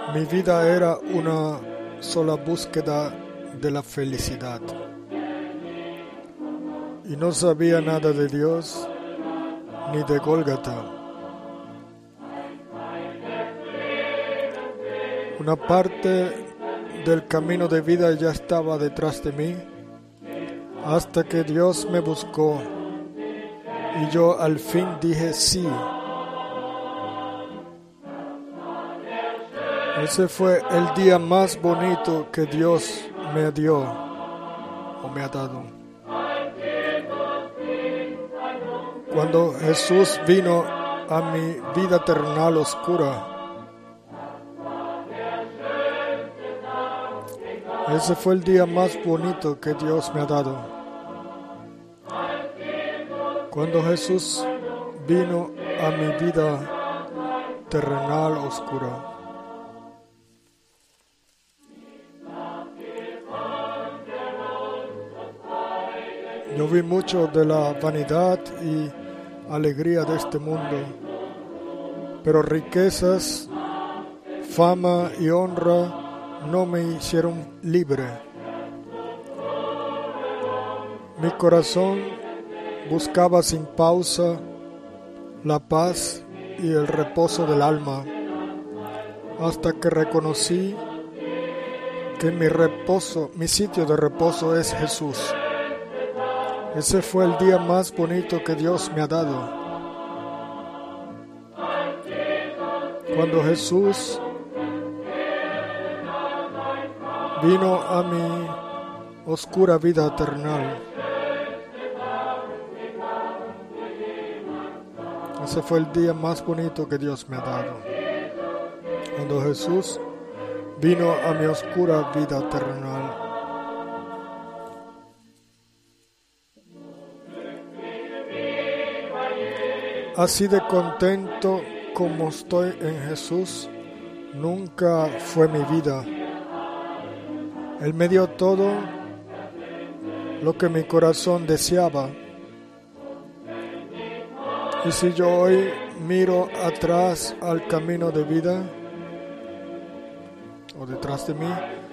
Mi vida era una sola búsqueda de la felicidad y no sabía nada de Dios ni de Gólgota. Una parte del camino de vida ya estaba detrás de mí hasta que Dios me buscó y yo al fin dije sí. Ese fue el día más bonito que Dios me dio o me ha dado. Cuando Jesús vino a mi vida terrenal oscura, ese fue el día más bonito que Dios me ha dado. Cuando Jesús vino a mi vida terrenal oscura. Yo vi mucho de la vanidad y alegría de este mundo, pero riquezas, fama y honra no me hicieron libre. Mi corazón buscaba sin pausa la paz y el reposo del alma, hasta que reconocí que mi sitio de reposo es Jesús. Ese fue el día más bonito que Dios me ha dado. Cuando Jesús vino a mi oscura vida terrenal. Ese fue el día más bonito que Dios me ha dado. Cuando Jesús vino a mi oscura vida terrenal. Así de contento como estoy en Jesús, nunca fue mi vida. Él me dio todo lo que mi corazón deseaba. Y si yo hoy miro atrás al camino de vida, o detrás de mí,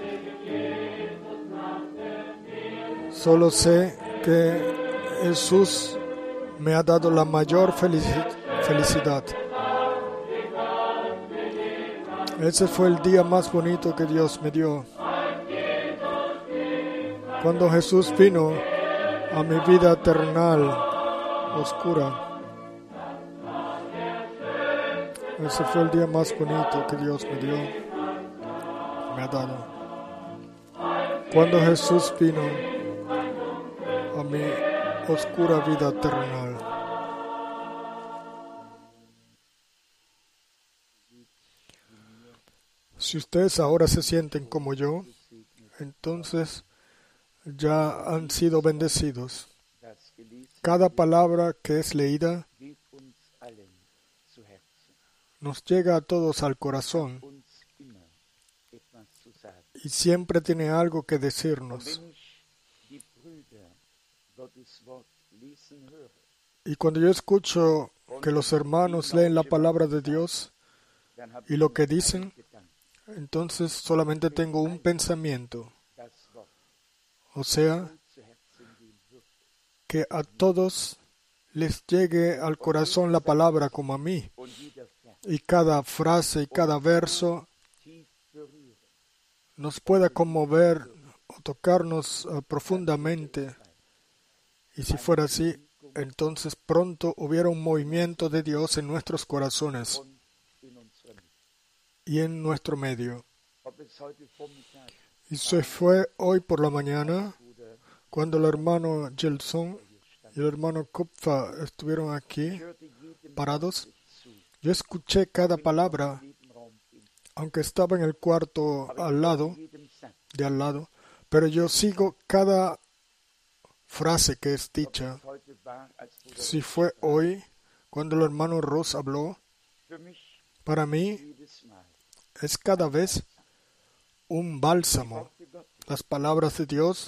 solo sé que Jesús me ha dado la mayor felicidad. Ese fue el día más bonito que Dios me dio. Cuando Jesús vino a mi vida terrenal oscura. Ese fue el día más bonito que Dios me dio, me ha dado. Cuando Jesús vino a mi oscura vida terrenal. Si ustedes ahora se sienten como yo, entonces ya han sido bendecidos. Cada palabra que es leída nos llega a todos al corazón y siempre tiene algo que decirnos. Y cuando yo escucho que los hermanos leen la palabra de Dios y lo que dicen, entonces solamente tengo un pensamiento. O sea, que a todos les llegue al corazón la palabra como a mí. Y cada frase y cada verso nos pueda conmover o tocarnos profundamente. Y si fuera así, entonces pronto hubiera un movimiento de Dios en nuestros corazones y en nuestro medio. Y se fue hoy por la mañana, cuando el hermano Gelson y el hermano Kupfa estuvieron aquí parados. Yo escuché cada palabra, aunque estaba en el cuarto de al lado, pero yo sigo cada frase que es dicha. Si fue hoy, cuando el hermano Ross habló, para mí es cada vez un bálsamo. Las palabras de Dios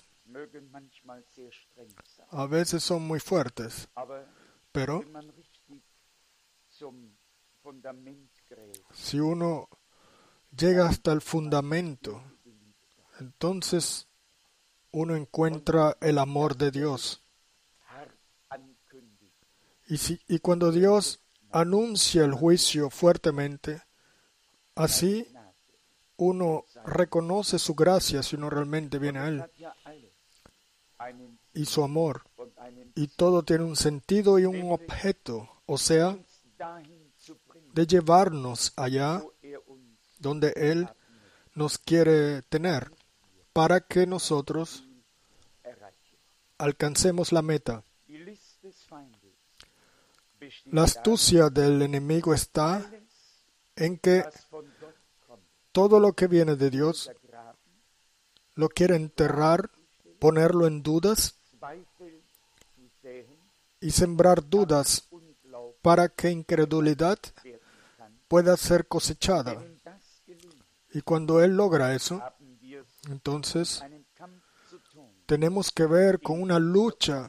a veces son muy fuertes, pero si uno llega hasta el fundamento, entonces uno encuentra el amor de Dios. Y cuando Dios anuncia el juicio fuertemente, así uno reconoce su gracia si uno realmente viene a Él, y su amor. Y todo tiene un sentido y un objeto, o sea, de llevarnos allá donde Él nos quiere tener, para que nosotros alcancemos la meta. La astucia del enemigo está en que todo lo que viene de Dios lo quiere enterrar, ponerlo en dudas y sembrar dudas para que incredulidad pueda ser cosechada. Y cuando Él logra eso, entonces tenemos que ver con una lucha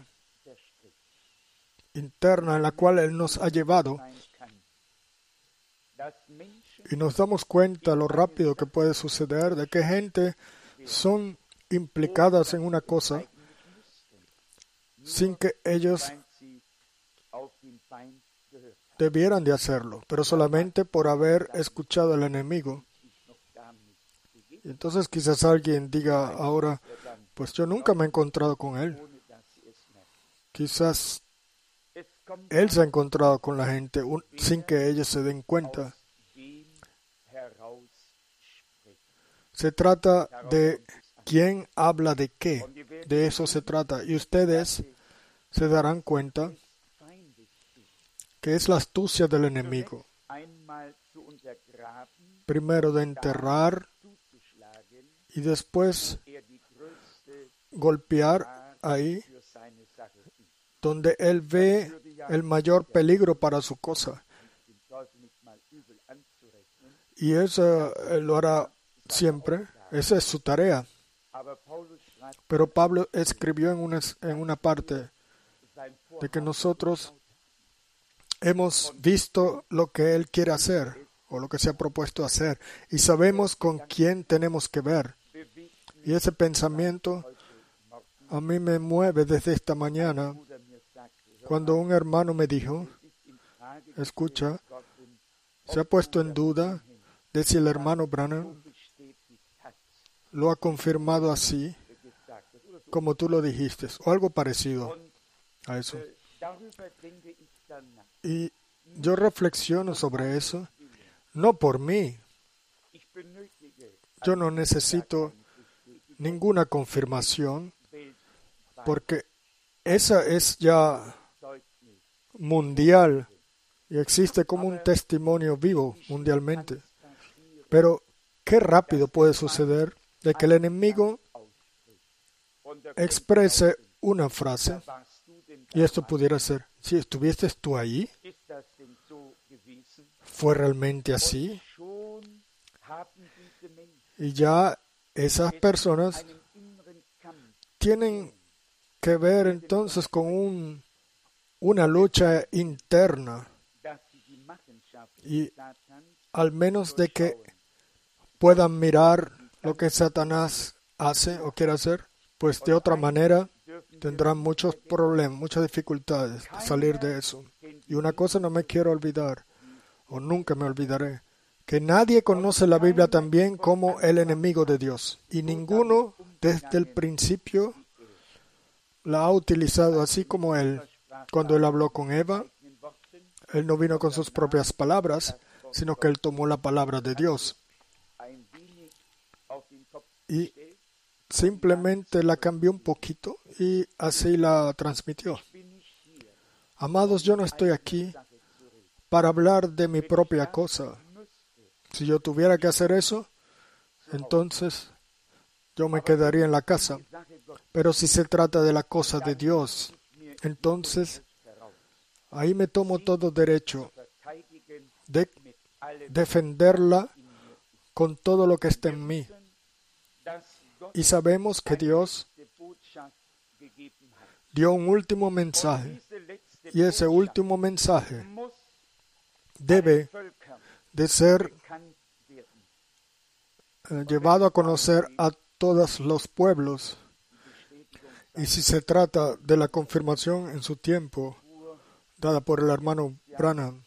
interna en la cual Él nos ha llevado, y nos damos cuenta lo rápido que puede suceder de que gente son implicadas en una cosa sin que ellos debieran de hacerlo, pero solamente por haber escuchado al enemigo. Y entonces quizás alguien diga ahora, pues yo nunca me he encontrado con él. Quizás él se ha encontrado con la gente sin que ellos se den cuenta. Se trata de quién habla de qué, de eso se trata. Y ustedes se darán cuenta que es la astucia del enemigo. Primero de enterrar y después golpear ahí donde él ve el mayor peligro para su cosa. Y eso lo hará siempre. Esa es su tarea. Pero Pablo escribió en una parte de que nosotros hemos visto lo que Él quiere hacer o lo que se ha propuesto hacer y sabemos con quién tenemos que ver. Y ese pensamiento a mí me mueve desde esta mañana cuando un hermano me dijo, escucha, se ha puesto en duda de si el hermano Branham lo ha confirmado así, como tú lo dijiste, o algo parecido a eso. Y yo reflexiono sobre eso, no por mí. Yo no necesito ninguna confirmación, porque esa es ya mundial y existe como un testimonio vivo mundialmente. Pero qué rápido puede suceder de que el enemigo exprese una frase, y esto pudiera ser, si estuvieses tú ahí, ¿fue realmente así? Y ya esas personas tienen que ver entonces con una lucha interna, y al menos de que puedan mirar lo que Satanás hace o quiere hacer, pues de otra manera tendrán muchos problemas, muchas dificultades de salir de eso. Y una cosa no me quiero olvidar, o nunca me olvidaré, que nadie conoce la Biblia tan bien como el enemigo de Dios. Y ninguno desde el principio la ha utilizado así como él. Cuando él habló con Eva, él no vino con sus propias palabras, sino que él tomó la palabra de Dios y simplemente la cambió un poquito y así la transmitió. Amados, yo no estoy aquí para hablar de mi propia cosa. Si yo tuviera que hacer eso, entonces yo me quedaría en la casa. Pero si se trata de la cosa de Dios, entonces ahí me tomo todo derecho de defenderla con todo lo que está en mí. Y sabemos que Dios dio un último mensaje, y ese último mensaje debe de ser llevado a conocer a todos los pueblos. Y si se trata de la confirmación en su tiempo, dada por el hermano Branham,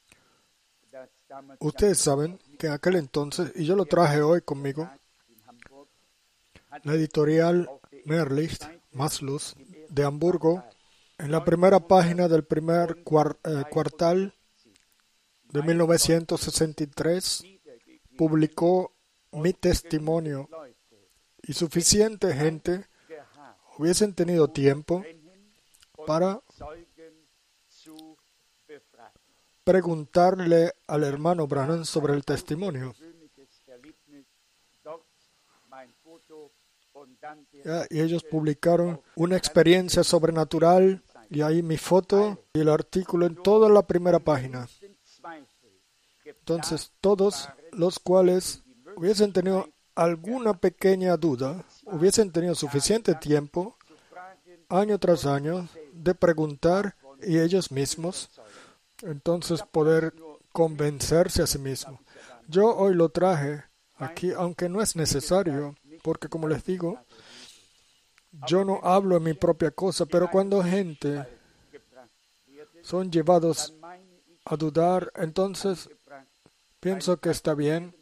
ustedes saben que en aquel entonces, y yo lo traje hoy conmigo, la editorial Merlicht, Más Luz, de Hamburgo, en la primera página del primer cuartal de 1963, publicó mi testimonio, y suficiente gente hubiesen tenido tiempo para preguntarle al hermano Branham sobre el testimonio. Y ellos publicaron una experiencia sobrenatural, y ahí mi foto y el artículo en toda la primera página. Entonces, todos los cuales hubiesen tenido alguna pequeña duda, hubiesen tenido suficiente tiempo, año tras año, de preguntar, y ellos mismos, entonces poder convencerse a sí mismos. Yo hoy lo traje aquí, aunque no es necesario, porque como les digo, yo no hablo en mi propia cosa, pero cuando gente son llevados a dudar, entonces pienso que está bien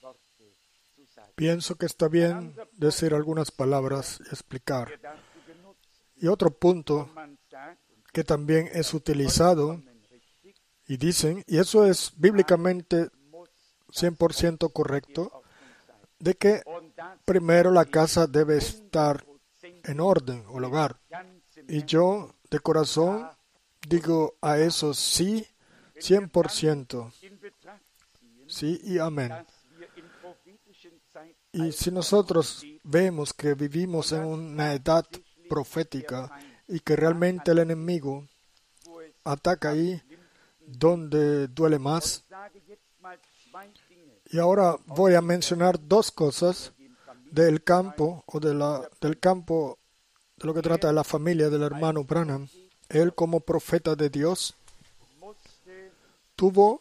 decir algunas palabras y explicar. Y otro punto que también es utilizado, y dicen, y eso es bíblicamente 100% correcto, de que primero la casa debe estar en orden, o el hogar. Y yo, de corazón, digo a eso sí, 100%. Sí y amén. Y si nosotros vemos que vivimos en una edad profética y que realmente el enemigo ataca ahí donde duele más, y ahora voy a mencionar dos cosas del campo, o del campo de lo que trata de la familia del hermano Branham. Él, como profeta de Dios, tuvo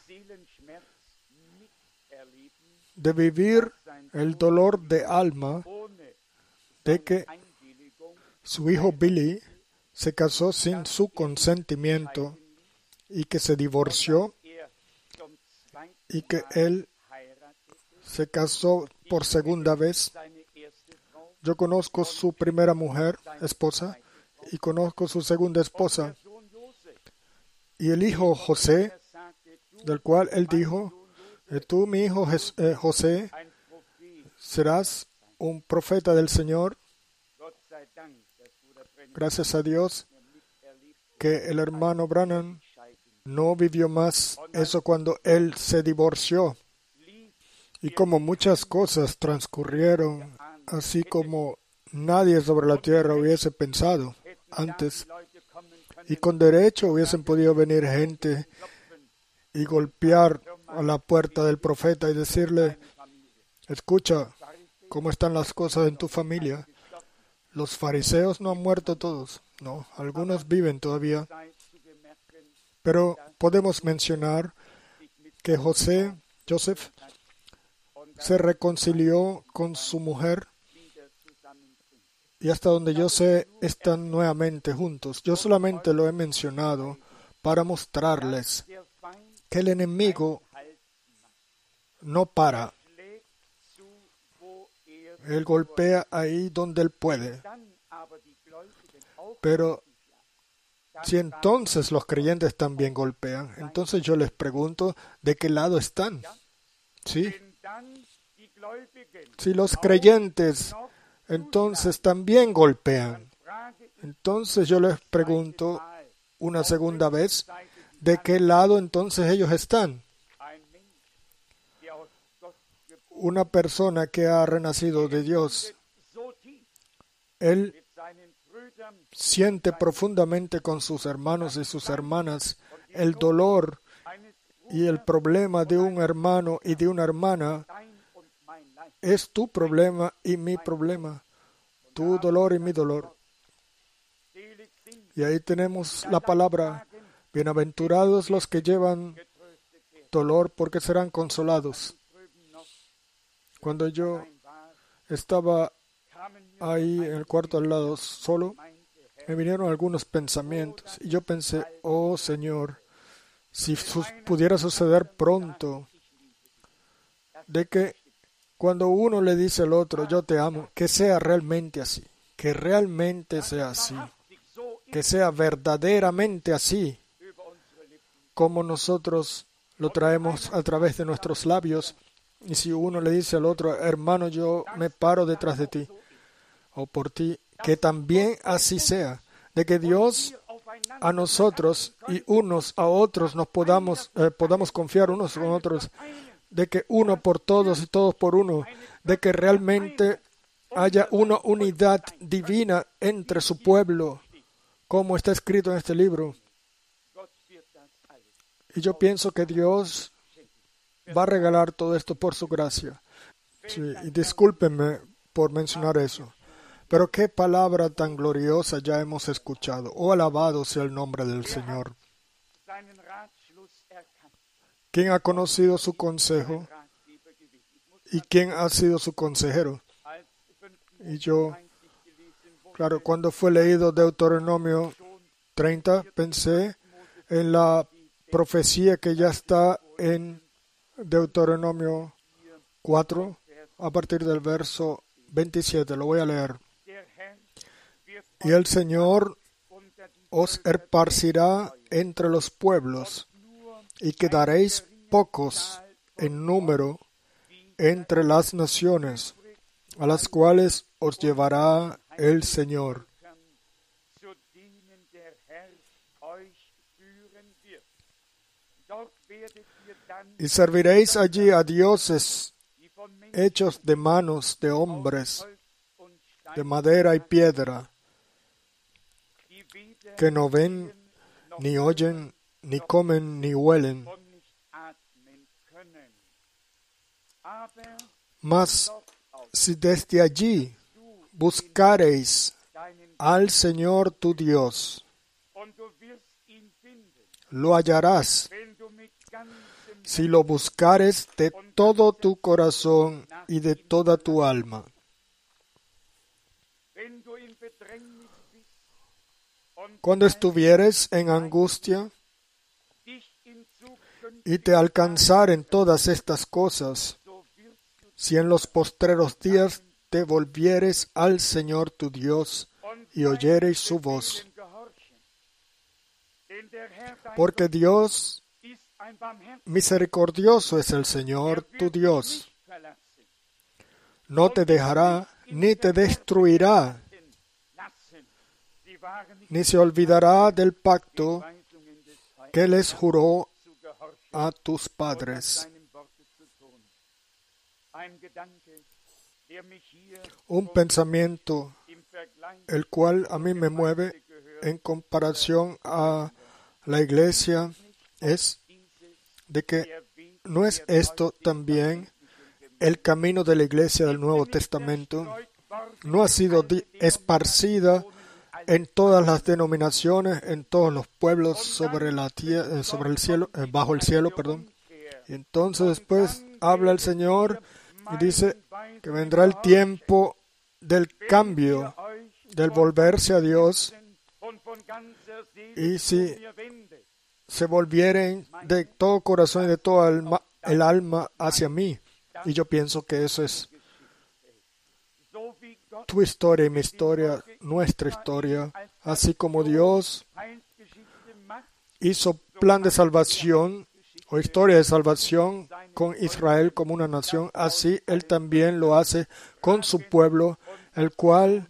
de vivir el dolor de alma de que su hijo Billy se casó sin su consentimiento y que se divorció y que él se casó por segunda vez. Yo conozco su primera esposa, y conozco su segunda esposa. Y el hijo José, del cual él dijo, tú, mi hijo José, serás un profeta del Señor. Gracias a Dios que el hermano Branham no vivió más eso cuando él se divorció. Y como muchas cosas transcurrieron, así como nadie sobre la tierra hubiese pensado antes, y con derecho hubiesen podido venir gente y golpear a la puerta del profeta y decirle, escucha, ¿cómo están las cosas en tu familia? Los fariseos no han muerto todos, no, algunos viven todavía. Pero podemos mencionar que Joseph, se reconcilió con su mujer, y hasta donde yo sé, están nuevamente juntos. Yo solamente lo he mencionado para mostrarles que el enemigo no para. Él golpea ahí donde él puede. Pero si entonces los creyentes también golpean, entonces yo les pregunto, ¿de qué lado están? ¿Sí? Si los creyentes entonces también golpean, entonces yo les pregunto una segunda vez, ¿de qué lado entonces ellos están? Una persona que ha renacido de Dios, él siente profundamente con sus hermanos y sus hermanas el dolor y el problema de un hermano y de una hermana. Es tu problema y mi problema, tu dolor y mi dolor. Y ahí tenemos la palabra, bienaventurados los que llevan dolor porque serán consolados. Cuando yo estaba ahí en el cuarto al lado solo, me vinieron algunos pensamientos y yo pensé, oh Señor, si pudiera suceder pronto, de que cuando uno le dice al otro, yo te amo, que sea realmente así, que realmente sea así, que sea verdaderamente así, como nosotros lo traemos a través de nuestros labios. Y si uno le dice al otro, hermano, yo me paro detrás de ti, o por ti, que también así sea, de que Dios a nosotros y unos a otros nos podamos confiar unos con otros, de que uno por todos y todos por uno, de que realmente haya una unidad divina entre su pueblo, como está escrito en este libro. Y yo pienso que Dios va a regalar todo esto por su gracia. Sí, y discúlpenme por mencionar eso. Pero qué palabra tan gloriosa ya hemos escuchado. Oh, alabado sea el nombre del Señor. ¿Quién ha conocido su consejo? ¿Y quién ha sido su consejero? Y yo, claro, cuando fue leído Deuteronomio 30, pensé en la profecía que ya está en Deuteronomio 4, a partir del verso 27. Lo voy a leer. Y el Señor os esparcirá entre los pueblos, y quedaréis pocos en número entre las naciones, a las cuales os llevará el Señor. Y serviréis allí a dioses hechos de manos de hombres, de madera y piedra, que no ven, ni oyen, ni comen, ni huelen. Mas si desde allí buscareis al Señor tu Dios, lo hallarás, si lo buscares de todo tu corazón y de toda tu alma. Cuando estuvieres en angustia y te alcanzaren todas estas cosas, si en los postreros días te volvieres al Señor tu Dios y oyereis su voz, porque Dios misericordioso es el Señor tu Dios. No te dejará ni te destruirá, ni se olvidará del pacto que les juró a tus padres. Un pensamiento el cual a mí me mueve en comparación a la iglesia es de que ¿no es esto también el camino de la iglesia del Nuevo Testamento? ¿No ha sido esparcida en todas las denominaciones, en todos los pueblos sobre la tierra, sobre el cielo, bajo el cielo, perdón? Y entonces después habla el Señor y dice que vendrá el tiempo del cambio, del volverse a Dios, y si se volvieren de todo corazón y de toda el alma hacia mí. Y yo pienso que eso es tu historia y mi historia, nuestra historia, así como Dios hizo plan de salvación o historia de salvación con Israel como una nación, así Él también lo hace con su pueblo, el cual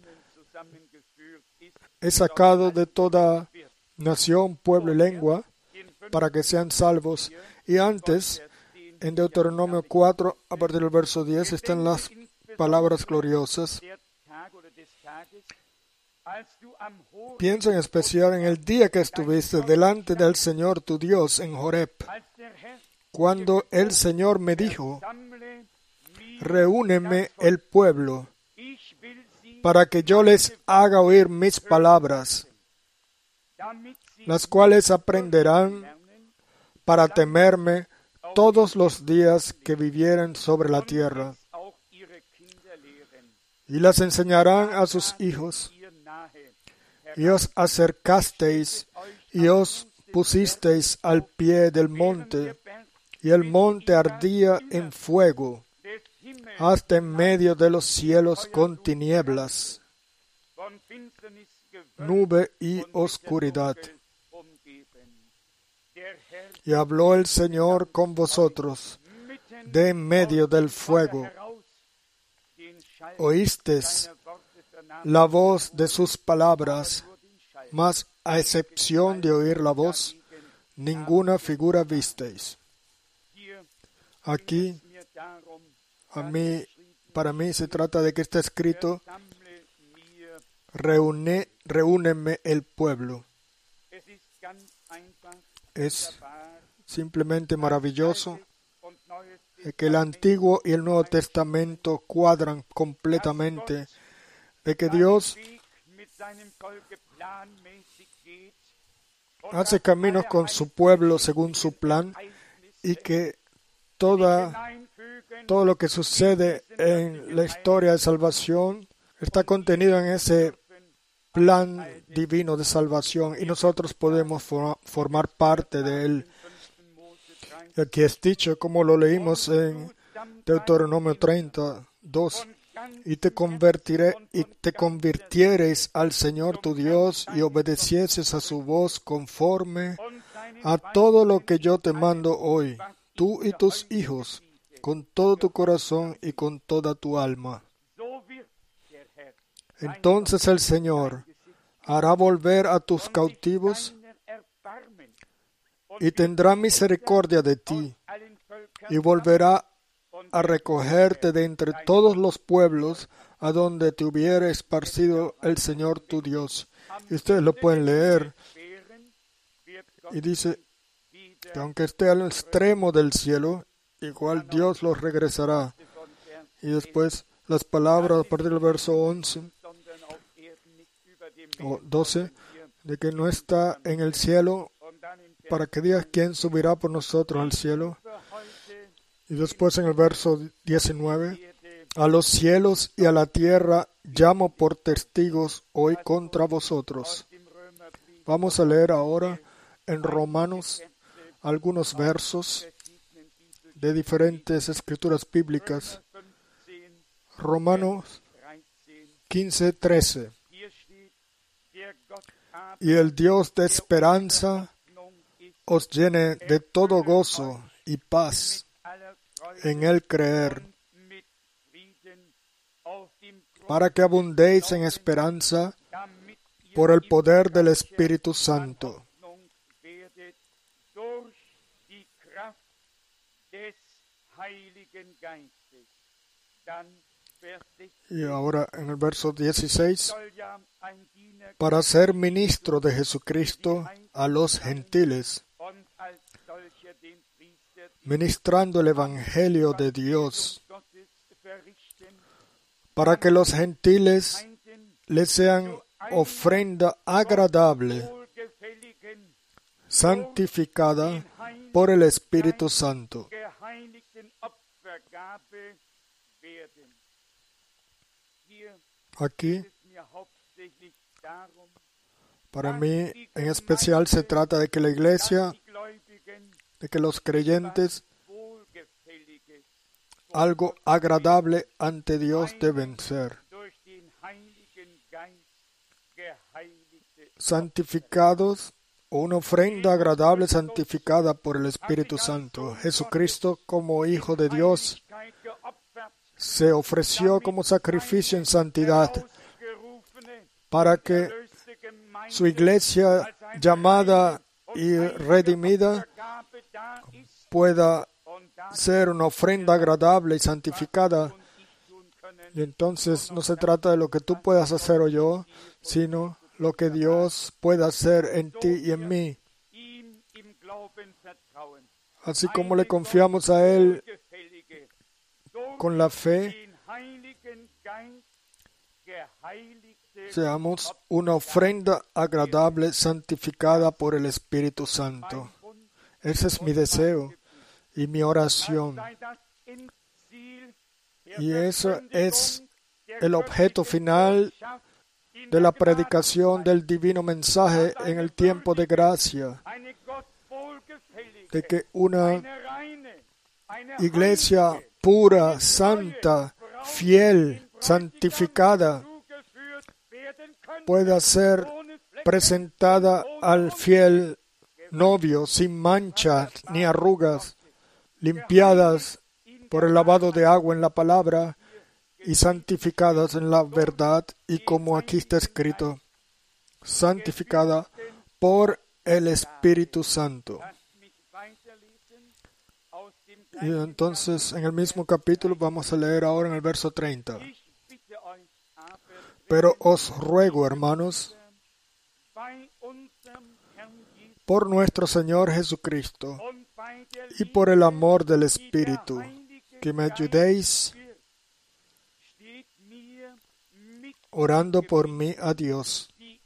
es sacado de toda nación, pueblo y lengua, para que sean salvos. Y antes, en Deuteronomio 4, a partir del verso 10, están las palabras gloriosas. Piensa en especial en el día que estuviste delante del Señor tu Dios en Horeb, cuando el Señor me dijo, reúneme el pueblo, para que yo les haga oír mis palabras, las cuales aprenderán para temerme todos los días que vivieren sobre la tierra, y las enseñarán a sus hijos. Y os acercasteis y os pusisteis al pie del monte, y el monte ardía en fuego, hasta en medio de los cielos con tinieblas, nube y oscuridad. Y habló el Señor con vosotros de en medio del fuego. Oísteis la voz de sus palabras, mas a excepción de oír la voz, ninguna figura visteis. Aquí, para mí se trata de que está escrito: reúneme el pueblo. Es simplemente maravilloso que el Antiguo y el Nuevo Testamento cuadran completamente, de que Dios hace caminos con su pueblo según su plan, y que todo lo que sucede en la historia de salvación está contenido en ese plan divino de salvación, y nosotros podemos formar parte de él. Y aquí es dicho, como lo leímos en Deuteronomio 32, y te convirtiereis al Señor tu Dios y obedecieses a su voz conforme a todo lo que yo te mando hoy, tú y tus hijos, con todo tu corazón y con toda tu alma. Entonces el Señor hará volver a tus cautivos y tendrá misericordia de ti, y volverá a recogerte de entre todos los pueblos a donde te hubiere esparcido el Señor tu Dios. Y ustedes lo pueden leer. Y dice que aunque esté al extremo del cielo, igual Dios los regresará. Y después las palabras a partir del verso 11 o 12, de que no está en el cielo, para que digas quién subirá por nosotros al cielo. Y después en el verso 19, a los cielos y a la tierra llamo por testigos hoy contra vosotros. Vamos a leer ahora en Romanos algunos versos de diferentes escrituras bíblicas. Romanos 15:13. Y el Dios de esperanza os llene de todo gozo y paz en el creer, para que abundéis en esperanza por el poder del Espíritu Santo. Y ahora en el verso 16, para ser ministro de Jesucristo a los gentiles, ministrando el Evangelio de Dios, para que los gentiles le sean ofrenda agradable, santificada por el Espíritu Santo. Aquí, para mí, en especial se trata de que la iglesia, de que los creyentes, algo agradable ante Dios deben ser. Santificados, o una ofrenda agradable santificada por el Espíritu Santo. Jesucristo, como Hijo de Dios, se ofreció como sacrificio en santidad para que su iglesia llamada y redimida pueda ser una ofrenda agradable y santificada. Y entonces no se trata de lo que tú puedas hacer o yo, sino lo que Dios pueda hacer en ti y en mí. Así como le confiamos a Él con la fe, seamos una ofrenda agradable santificada por el Espíritu Santo. Ese es mi deseo y mi oración. Y eso es el objeto final de la predicación del divino mensaje en el tiempo de gracia, de que una iglesia pura, santa, fiel, santificada, pueda ser presentada al fiel novio sin manchas ni arrugas, limpiadas por el lavado de agua en la palabra y santificadas en la verdad, y como aquí está escrito, santificada por el Espíritu Santo. Y entonces en el mismo capítulo vamos a leer ahora en el verso 30. Pero os ruego, hermanos, por nuestro Señor Jesucristo y por el amor del Espíritu, que me ayudéis orando por mí a Dios.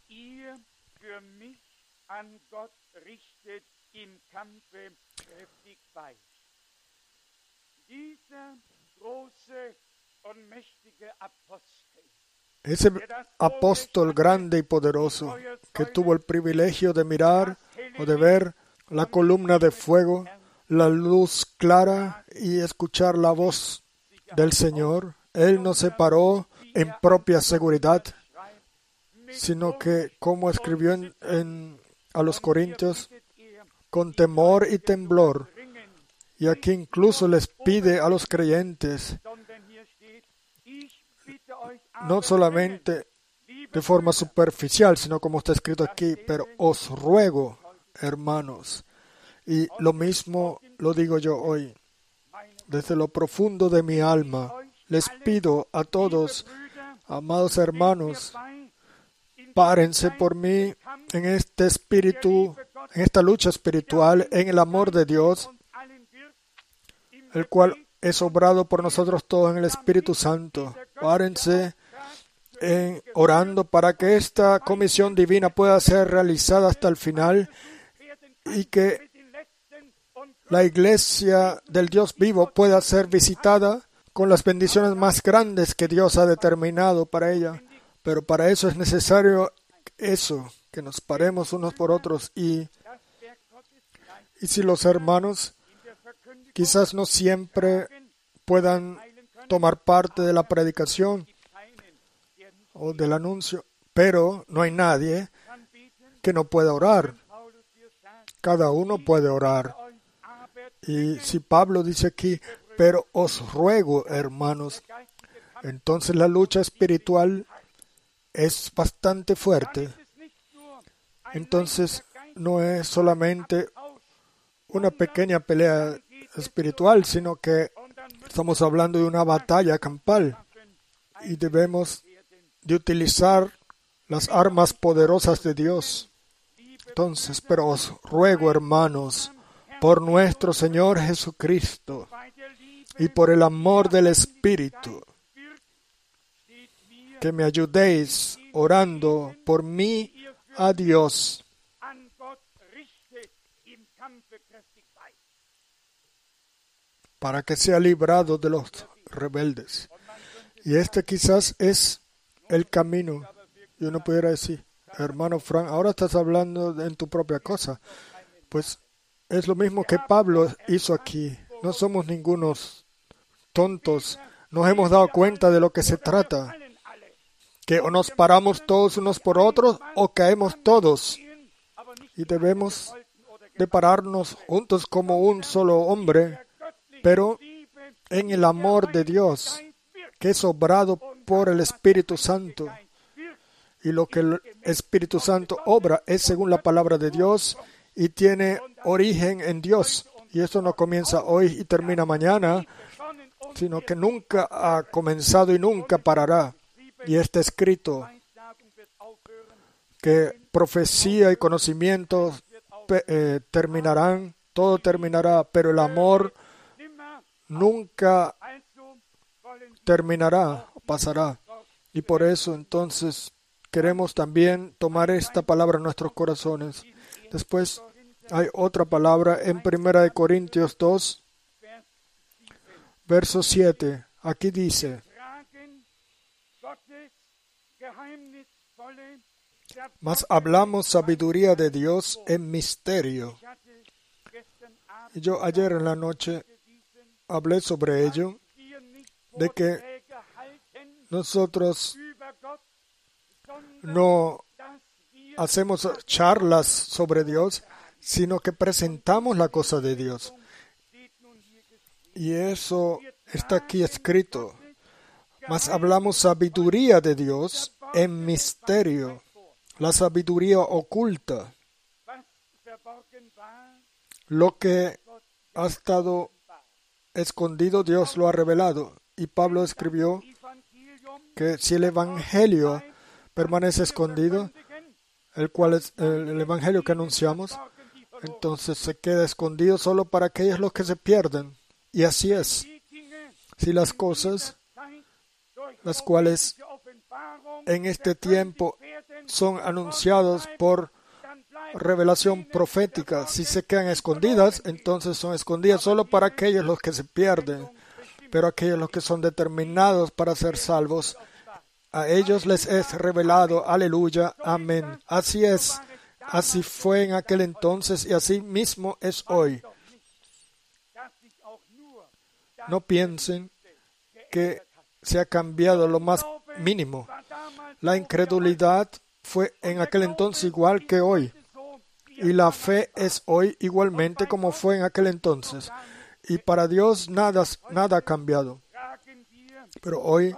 Ese apóstol grande y poderoso que tuvo el privilegio de mirar o de ver la columna de fuego, la luz clara y escuchar la voz del Señor, él no se paró en propia seguridad, sino que, como escribió a los Corintios, con temor y temblor. Y aquí incluso les pide a los creyentes, no solamente de forma superficial, sino como está escrito aquí, pero os ruego, hermanos. Y lo mismo lo digo yo hoy. Desde lo profundo de mi alma, les pido a todos, amados hermanos, párense por mí en este espíritu, en esta lucha espiritual, en el amor de Dios, el cual es obrado por nosotros todos en el Espíritu Santo. Párense orando para que esta comisión divina pueda ser realizada hasta el final y que la iglesia del Dios vivo pueda ser visitada con las bendiciones más grandes que Dios ha determinado para ella. Pero para eso es necesario eso, que nos paremos unos por otros. Y si los hermanos quizás no siempre puedan tomar parte de la predicación o del anuncio, pero no hay nadie que no pueda orar. Cada uno puede orar. Y si Pablo dice aquí, pero os ruego, hermanos, entonces la lucha espiritual es bastante fuerte. Entonces no es solamente una pequeña pelea espiritual, sino que estamos hablando de una batalla campal y debemos de utilizar las armas poderosas de Dios. Entonces, pero os ruego, hermanos, por nuestro Señor Jesucristo y por el amor del Espíritu, que me ayudéis orando por mí a Dios. Para que sea librado de los rebeldes. Y este quizás es el camino. Y uno pudiera decir, hermano Frank, ahora estás hablando en tu propia cosa. Pues es lo mismo que Pablo hizo aquí. No somos ningunos tontos. Nos hemos dado cuenta de lo que se trata. Que o nos paramos todos unos por otros o caemos todos. Y debemos de pararnos juntos como un solo hombre, pero en el amor de Dios, que es obrado por el Espíritu Santo. Y lo que el Espíritu Santo obra es según la palabra de Dios y tiene origen en Dios. Y esto no comienza hoy y termina mañana, sino que nunca ha comenzado y nunca parará. Y está escrito que profecía y conocimiento terminarán, todo terminará, pero el amor nunca terminará, pasará. Y por eso entonces queremos también tomar esta palabra en nuestros corazones. Después hay otra palabra en 1 Corintios 2, verso 7. Aquí dice, Mas hablamos sabiduría de Dios en misterio. Y yo ayer en la noche hablé sobre ello, de que nosotros no hacemos charlas sobre Dios, sino que presentamos la cosa de Dios. Y eso está aquí escrito. Mas hablamos sabiduría de Dios en misterio, la sabiduría oculta. Lo que ha estado escondido, Dios lo ha revelado. Y Pablo escribió que si el Evangelio permanece escondido, el cual es el Evangelio que anunciamos, entonces se queda escondido solo para aquellos los que se pierden. Y así es. Si las cosas, las cuales en este tiempo son anunciadas por revelación profética, si se quedan escondidas, entonces son escondidas solo para aquellos los que se pierden. Pero aquellos los que son determinados para ser salvos, a ellos les es revelado. Aleluya, amén. Así es. Así fue en aquel entonces y así mismo es hoy. No piensen que se ha cambiado lo más mínimo. La incredulidad fue en aquel entonces igual que hoy. Y la fe es hoy igualmente como fue en aquel entonces. Y para Dios nada ha cambiado. Pero hoy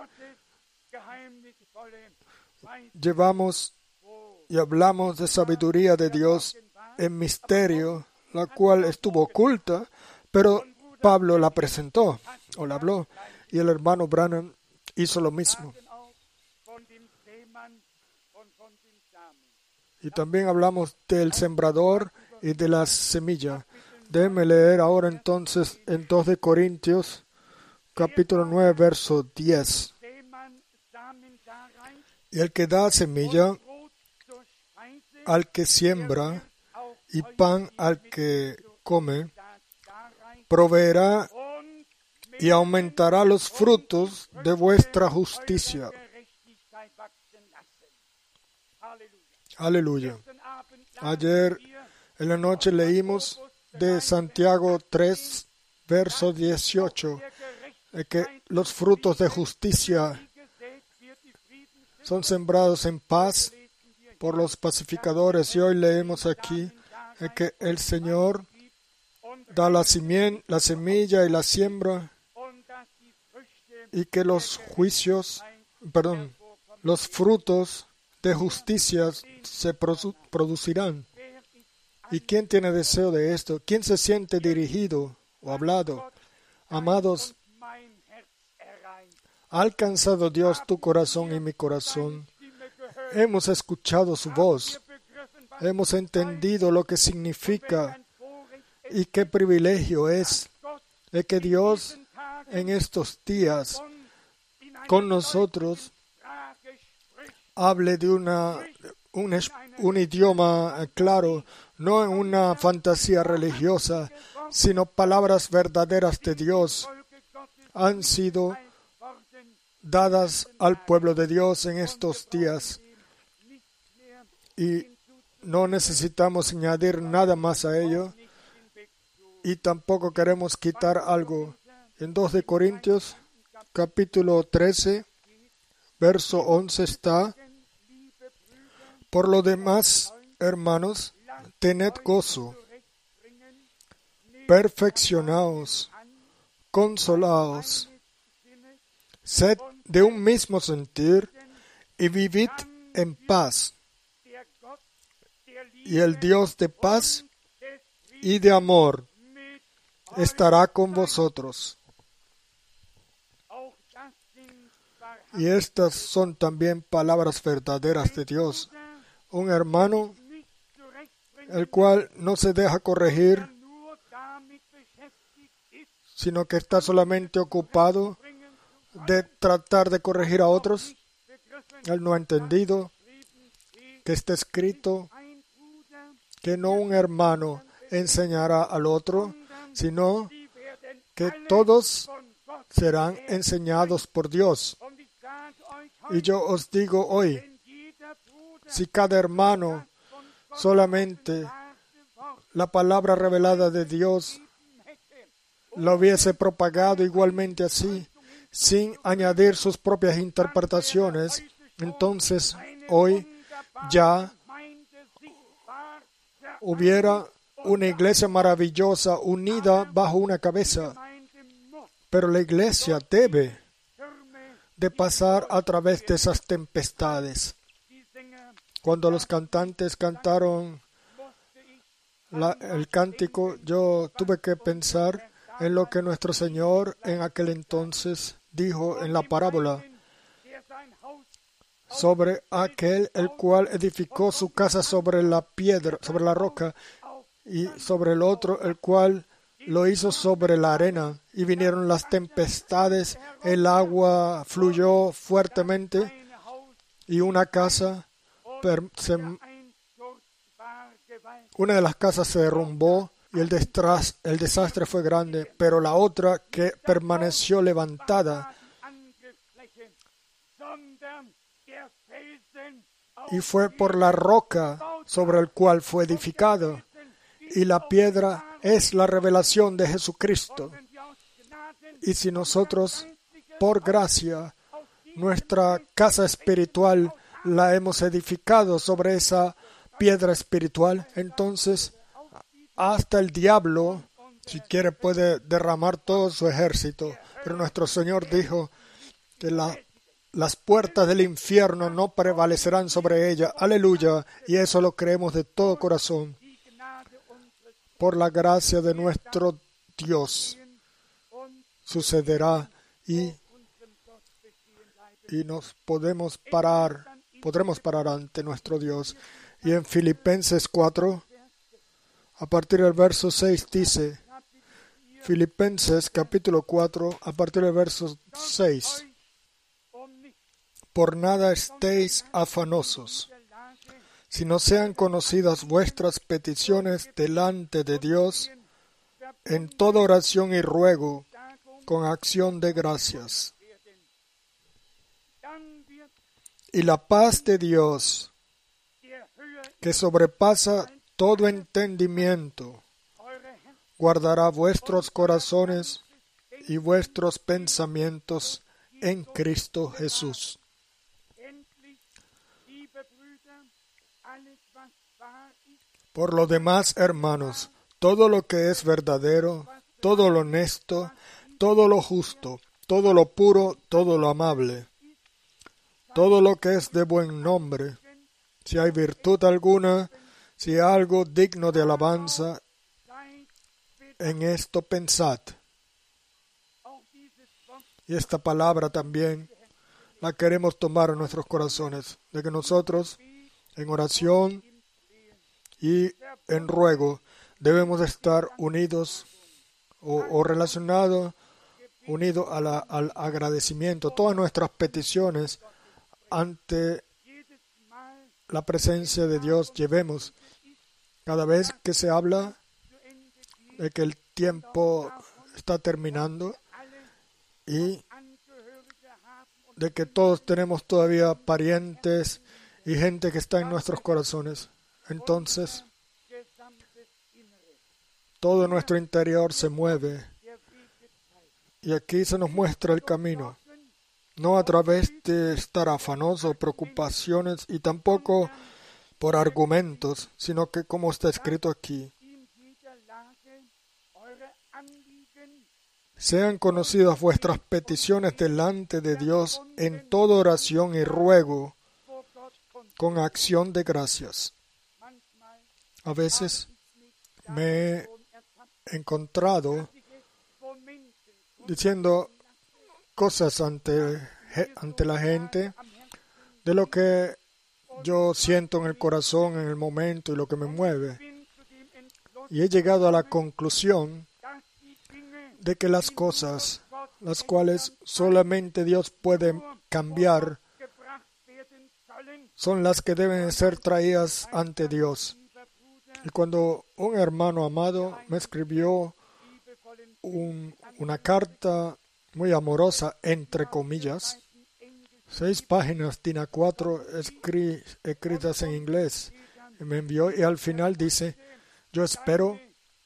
llevamos y hablamos de sabiduría de Dios en misterio, la cual estuvo oculta, pero Pablo la presentó o la habló. Y el hermano Branham hizo lo mismo. Y también hablamos del sembrador y de la semilla. Déjenme leer ahora entonces en 2 de Corintios, capítulo 9, verso 10. Y el que da semilla al que siembra y pan al que come, proveerá y aumentará los frutos de vuestra justicia. Aleluya. Ayer en la noche leímos de Santiago 3, verso 18, que los frutos de justicia son sembrados en paz por los pacificadores. Y hoy leemos aquí que el Señor da la semilla y la siembra, y que los frutos de justicia se producirán. ¿Y quién tiene deseo de esto? ¿Quién se siente dirigido o hablado? Amados, ha alcanzado Dios tu corazón y mi corazón. Hemos escuchado su voz. Hemos entendido lo que significa y qué privilegio es de que Dios en estos días con nosotros hable de un idioma claro, no en una fantasía religiosa, sino palabras verdaderas de Dios han sido dadas al pueblo de Dios en estos días. Y no necesitamos añadir nada más a ello, y tampoco queremos quitar algo. En 2 de Corintios, capítulo 13, verso 11 está: por lo demás, hermanos, tened gozo, perfeccionaos, consolaos, sed de un mismo sentir y vivid en paz. Y el Dios de paz y de amor estará con vosotros. Y estas son también palabras verdaderas de Dios. Un hermano, el cual no se deja corregir, sino que está solamente ocupado de tratar de corregir a otros. Él no ha entendido que está escrito que no un hermano enseñará al otro, sino que todos serán enseñados por Dios. Y yo os digo hoy, si cada hermano solamente la palabra revelada de Dios la hubiese propagado igualmente así, sin añadir sus propias interpretaciones, entonces hoy ya hubiera una iglesia maravillosa unida bajo una cabeza. Pero la iglesia debe de pasar a través de esas tempestades. Cuando los cantantes cantaron el cántico, yo tuve que pensar en lo que nuestro Señor en aquel entonces dijo en la parábola sobre aquel el cual edificó su casa sobre la piedra, sobre la roca, y sobre el otro el cual lo hizo sobre la arena, y vinieron las tempestades, el agua fluyó fuertemente, y una de las casas se derrumbó, y el desastre fue grande, pero la otra que permaneció levantada, y fue por la roca sobre el cual fue edificado, y la piedra es la revelación de Jesucristo. Y si nosotros, por gracia, nuestra casa espiritual la hemos edificado sobre esa piedra espiritual, entonces hasta el diablo, si quiere, puede derramar todo su ejército. Pero nuestro Señor dijo que las puertas del infierno no prevalecerán sobre ella. Aleluya. Y eso lo creemos de todo corazón. Por la gracia de nuestro Dios sucederá y nos podremos parar ante nuestro Dios. Y en Filipenses 4, a partir del verso 6 dice, Filipenses capítulo 4, a partir del verso 6, por nada estéis afanosos, si no sean conocidas vuestras peticiones delante de Dios, en toda oración y ruego, con acción de gracias. Y la paz de Dios, que sobrepasa todo entendimiento, guardará vuestros corazones y vuestros pensamientos en Cristo Jesús. Por lo demás, hermanos, todo lo que es verdadero, todo lo honesto, todo lo justo, todo lo puro, todo lo amable, todo lo que es de buen nombre, si hay virtud alguna, si hay algo digno de alabanza, en esto pensad. Y esta palabra también la queremos tomar en nuestros corazones, de que nosotros en oración y en ruego debemos estar unidos o relacionados, unidos al agradecimiento. Todas nuestras peticiones ante la presencia de Dios llevemos. Cada vez que se habla de que el tiempo está terminando y de que todos tenemos todavía parientes y gente que está en nuestros corazones, entonces todo nuestro interior se mueve y aquí se nos muestra el camino, no a través de estar afanosos, preocupaciones y tampoco por argumentos, sino que como está escrito aquí, sean conocidas vuestras peticiones delante de Dios en toda oración y ruego con acción de gracias. A veces me he encontrado diciendo cosas ante la gente de lo que yo siento en el corazón en el momento y lo que me mueve. Y he llegado a la conclusión de que las cosas, las cuales solamente Dios puede cambiar, son las que deben ser traídas ante Dios. Y cuando un hermano amado me escribió una carta muy amorosa, entre comillas, 6 páginas, DIN A4, escritas en inglés. Y me envió y al final dice, yo espero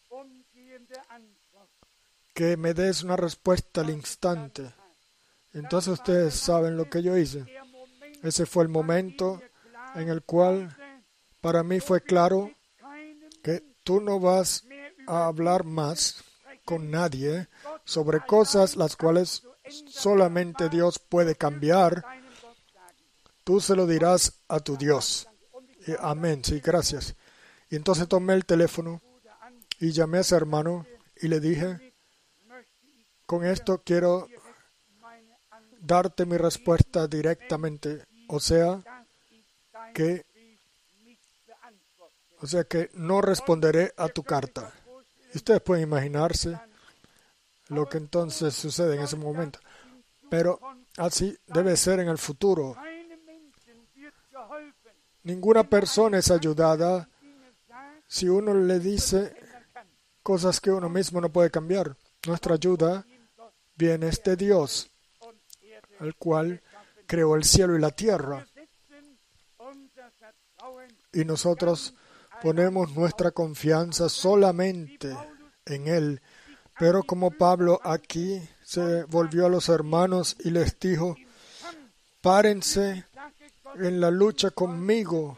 que me des una respuesta al instante. Entonces ustedes saben lo que yo hice. Ese fue el momento en el cual para mí fue claro que tú no vas a hablar más con nadie sobre cosas las cuales solamente Dios puede cambiar. Tú se lo dirás a tu Dios. Y amén, sí, gracias. Y entonces tomé el teléfono y llamé a ese hermano y le dije, con esto quiero darte mi respuesta directamente. O sea que no responderé a tu carta. Y ustedes pueden imaginarse lo que entonces sucede en ese momento. Pero así debe ser en el futuro. Ninguna persona es ayudada si uno le dice cosas que uno mismo no puede cambiar. Nuestra ayuda viene de Dios, el cual creó el cielo y la tierra. Y nosotros ponemos nuestra confianza solamente en Él. Pero como Pablo aquí se volvió a los hermanos y les dijo, párense en la lucha conmigo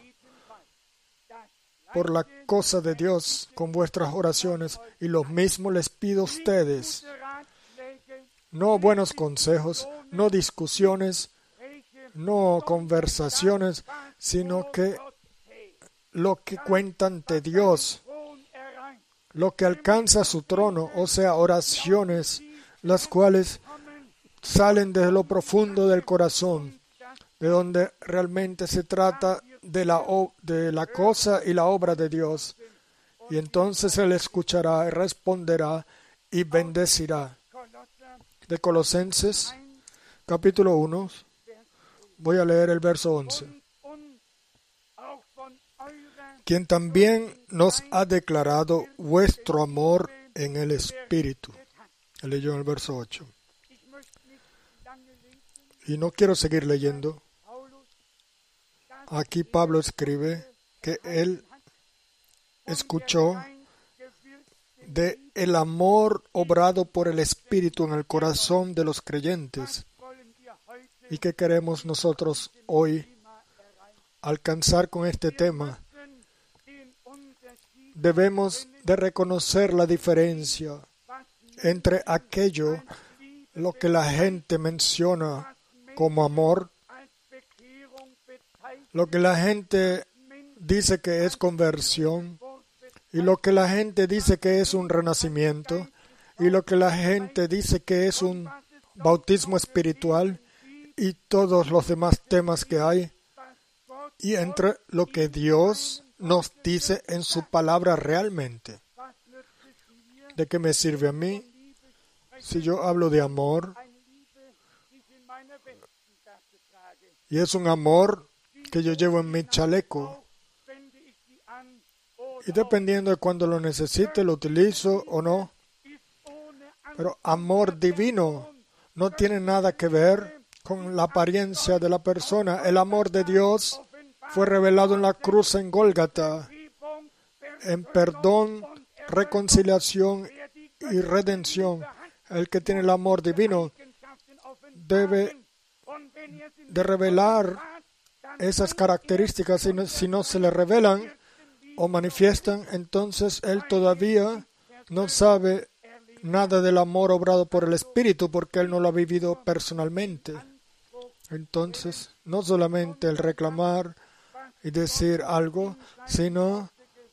por la cosa de Dios con vuestras oraciones, y lo mismo les pido a ustedes. No buenos consejos, no discusiones, no conversaciones, sino que lo que cuenta ante Dios, lo que alcanza su trono, o sea, oraciones, las cuales salen desde lo profundo del corazón, de donde realmente se trata de la cosa y la obra de Dios. Y entonces Él escuchará y responderá y bendecirá. De Colosenses, capítulo 1, voy a leer el verso 11. Quien también nos ha declarado vuestro amor en el Espíritu. Él leyó en el verso 8. Y no quiero seguir leyendo. Aquí Pablo escribe que él escuchó de el amor obrado por el Espíritu en el corazón de los creyentes. ¿Y qué queremos nosotros hoy alcanzar con este tema? Debemos de reconocer la diferencia entre aquello, lo que la gente menciona como amor, lo que la gente dice que es conversión, y lo que la gente dice que es un renacimiento, y lo que la gente dice que es un bautismo espiritual, y todos los demás temas que hay, y entre lo que Dios nos dice en su palabra realmente. ¿De qué me sirve a mí si yo hablo de amor? Y es un amor que yo llevo en mi chaleco. Y dependiendo de cuando lo necesite, lo utilizo o no. Pero amor divino no tiene nada que ver con la apariencia de la persona. El amor de Dios fue revelado en la cruz en Gólgata, en perdón, reconciliación y redención. El que tiene el amor divino debe de revelar esas características. Si no se le revelan o manifiestan, entonces él todavía no sabe nada del amor obrado por el Espíritu, porque él no lo ha vivido personalmente. Entonces, no solamente el reclamar y decir algo, sino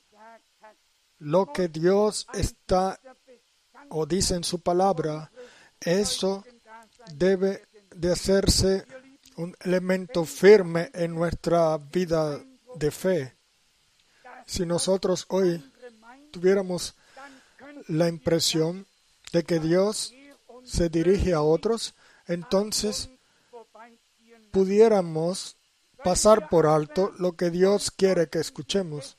lo que Dios está o dice en su palabra, eso debe de hacerse un elemento firme en nuestra vida de fe. Si nosotros hoy tuviéramos la impresión de que Dios se dirige a otros, entonces pudiéramos pasar por alto lo que Dios quiere que escuchemos.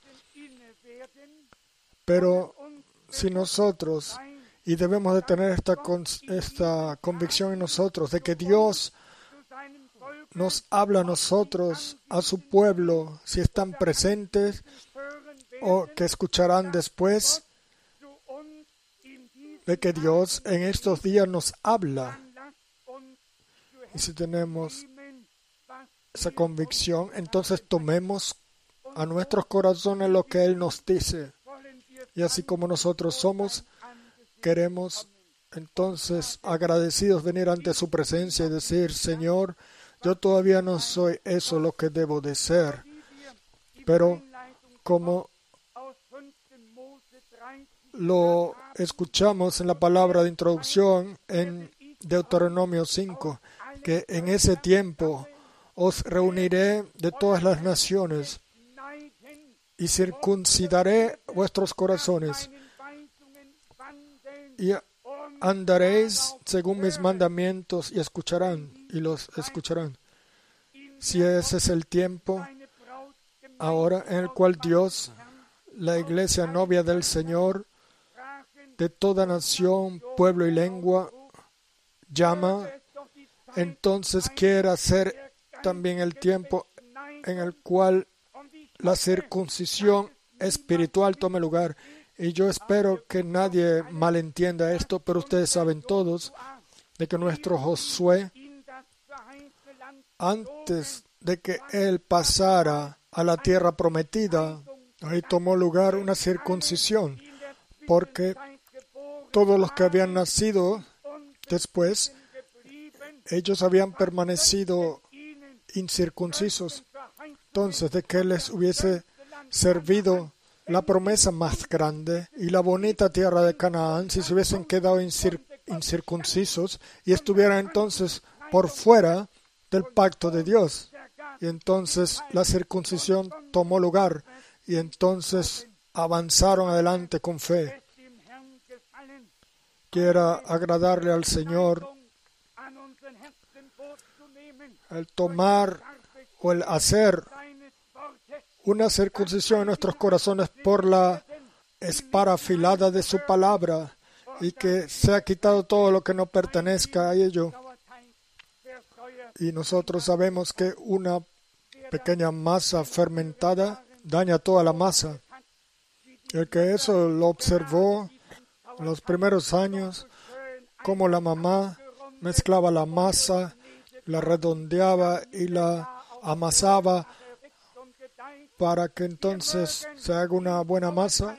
Pero si nosotros, y debemos de tener esta convicción en nosotros, de que Dios nos habla a nosotros, a su pueblo, si están presentes o que escucharán después, de que Dios en estos días nos habla. Y si tenemos esa convicción, entonces tomemos a nuestros corazones lo que Él nos dice. Y así como nosotros somos, queremos entonces agradecidos venir ante su presencia y decir: Señor, yo todavía no soy eso lo que debo de ser, pero como lo escuchamos en la palabra de introducción en Deuteronomio 5, que en ese tiempo os reuniré de todas las naciones y circuncidaré vuestros corazones y andaréis según mis mandamientos y los escucharán. Si ese es el tiempo ahora en el cual Dios, la iglesia novia del Señor, de toda nación, pueblo y lengua, llama, entonces quiera ser también el tiempo en el cual la circuncisión espiritual tome lugar. Y yo espero que nadie malentienda esto, pero ustedes saben todos de que nuestro Josué, antes de que él pasara a la tierra prometida, ahí tomó lugar una circuncisión, porque todos los que habían nacido después, ellos habían permanecido incircuncisos. Entonces, de que les hubiese servido la promesa más grande y la bonita tierra de Canaán, si se hubiesen quedado incircuncisos y estuvieran entonces por fuera del pacto de Dios. Y entonces la circuncisión tomó lugar y entonces avanzaron adelante con fe. Quiera agradarle al Señor el tomar o el hacer una circuncisión en nuestros corazones por la espada afilada de su palabra, y que se ha quitado todo lo que no pertenezca a ello. Y nosotros sabemos que una pequeña masa fermentada daña toda la masa. El que eso lo observó en los primeros años, como la mamá mezclaba la masa, la redondeaba y la amasaba para que entonces se haga una buena masa.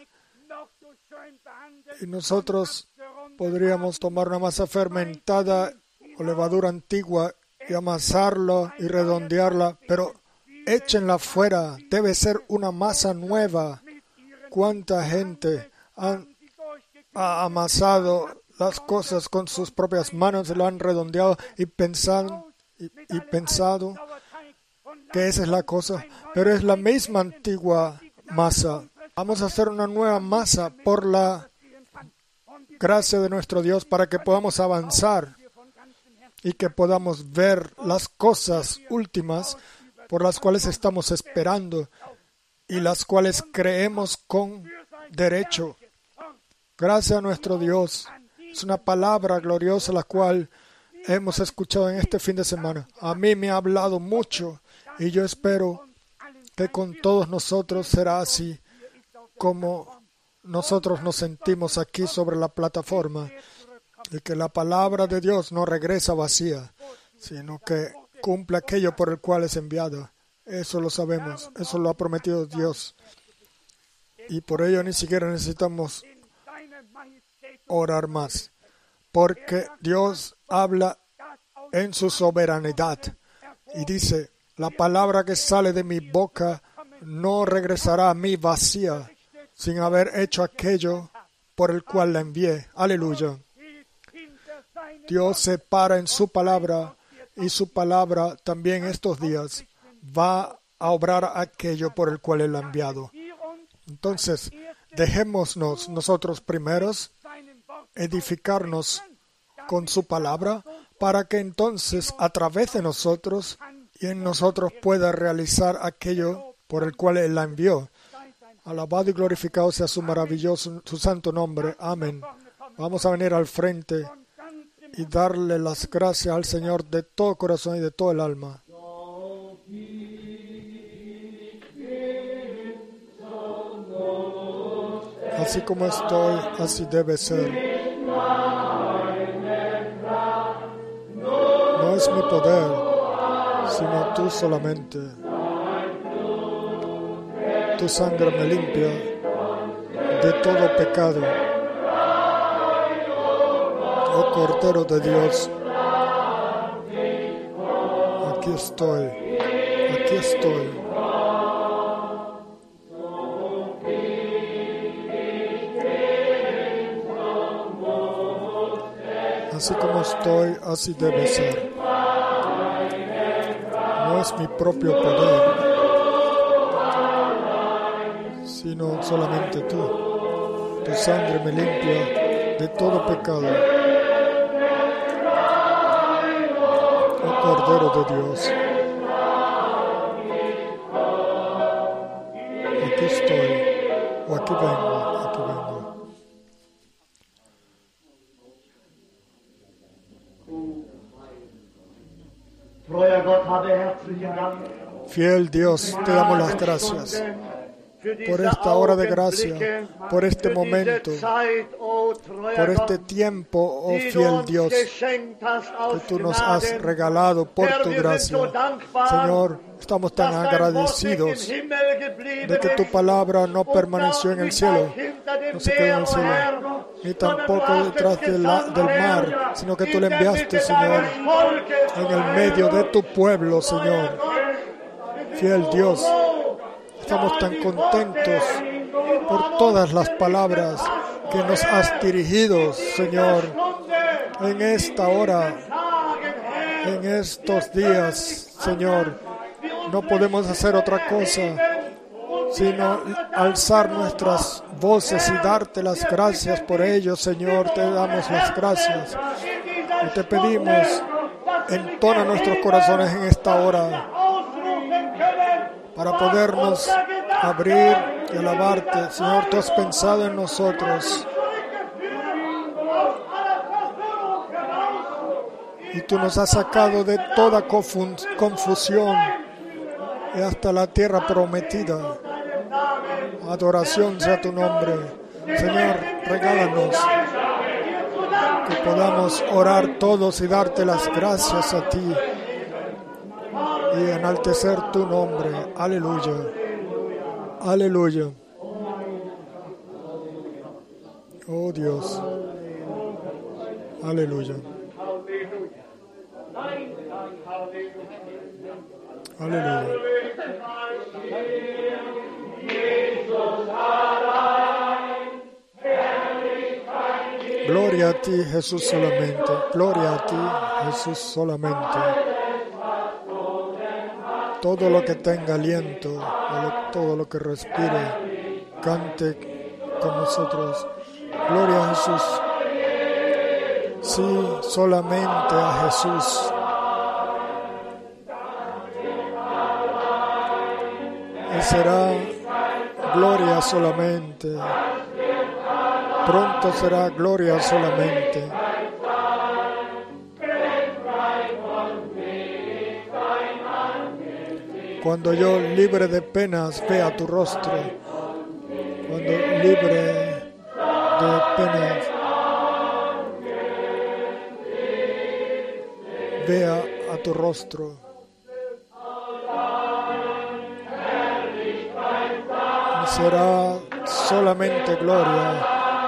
Y nosotros podríamos tomar una masa fermentada o levadura antigua y amasarla y redondearla, pero échenla fuera, debe ser una masa nueva. ¿Cuánta gente ha amasado las cosas con sus propias manos, lo han redondeado y pensado que esa es la cosa? Pero es la misma antigua masa. Vamos a hacer una nueva masa por la gracia de nuestro Dios, para que podamos avanzar y que podamos ver las cosas últimas por las cuales estamos esperando y las cuales creemos con derecho. Gracias a nuestro Dios. Es una palabra gloriosa la cual hemos escuchado en este fin de semana. A mí me ha hablado mucho y yo espero que con todos nosotros será así como nosotros nos sentimos aquí sobre la plataforma, y que la palabra de Dios no regresa vacía, sino que cumple aquello por el cual es enviada. Eso lo sabemos, eso lo ha prometido Dios. Y por ello ni siquiera necesitamos orar más, porque Dios habla en su soberanidad y dice: la palabra que sale de mi boca no regresará a mí vacía, sin haber hecho aquello por el cual la envié. Aleluya. Dios se para en su palabra, y su palabra también estos días va a obrar aquello por el cual Él ha enviado. Entonces, dejémonos nosotros primeros edificarnos con su palabra, para que entonces a través de nosotros y en nosotros pueda realizar aquello por el cual Él la envió. Alabado y glorificado sea su maravilloso, su santo nombre. Amén. Vamos a venir al frente y darle las gracias al Señor de todo corazón y de todo el alma. Así como estoy, así debe ser. No es mi poder, sino tú solamente. Tu sangre me limpia de todo pecado. Oh Cordero de Dios, aquí estoy, aquí estoy. Así como estoy, así debe ser. No es mi propio poder, sino solamente tú. Tu sangre me limpia de todo pecado. Oh Cordero de Dios, aquí estoy, o aquí vengo, aquí vengo. Fiel Dios, te damos las gracias por esta hora de gracia, por este momento, por este tiempo, oh fiel Dios, que tú nos has regalado por tu gracia. Señor, estamos tan agradecidos de que tu palabra no permaneció en el cielo, no se quedó en el cielo, ni tampoco detrás del mar, sino que tú le enviaste, Señor, en el medio de tu pueblo, Señor. Fiel Dios, estamos tan contentos por todas las palabras que nos has dirigido, Señor, en esta hora, en estos días, Señor. No podemos hacer otra cosa sino alzar nuestras voces y darte las gracias por ello, Señor. Te damos las gracias y te pedimos, entona nuestros corazones en esta hora para podernos abrir y alabarte. Señor, tú has pensado en nosotros y tú nos has sacado de toda confusión y hasta la tierra prometida. Adoración sea tu nombre. Señor, regálanos que podamos orar todos y darte las gracias a ti y enaltecer tu nombre. Aleluya. Aleluya. Oh Dios. Aleluya. Aleluya. Gloria a ti, Jesús, solamente. Gloria a ti, Jesús, solamente. Todo lo que tenga aliento, todo lo que respire, cante con nosotros. Gloria a Jesús. Sí, solamente a Jesús. Y será gloria solamente. Pronto será gloria solamente. Cuando yo, libre de penas, vea tu rostro. Cuando libre de penas, vea a tu rostro. Y será solamente gloria.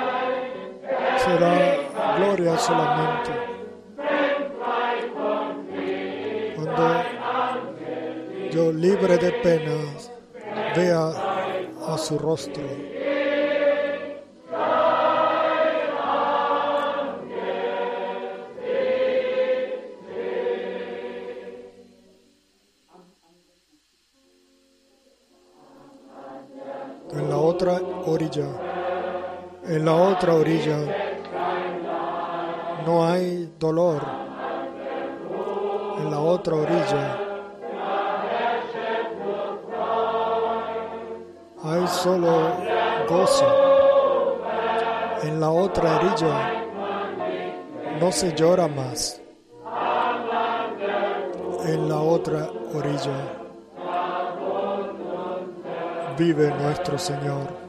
Será gloria solamente. Cuando yo, libre de penas, vea a su rostro. En la otra orilla, no hay dolor. En la otra orilla hay solo gozo. En la otra orilla no se llora más. En la otra orilla vive nuestro Señor.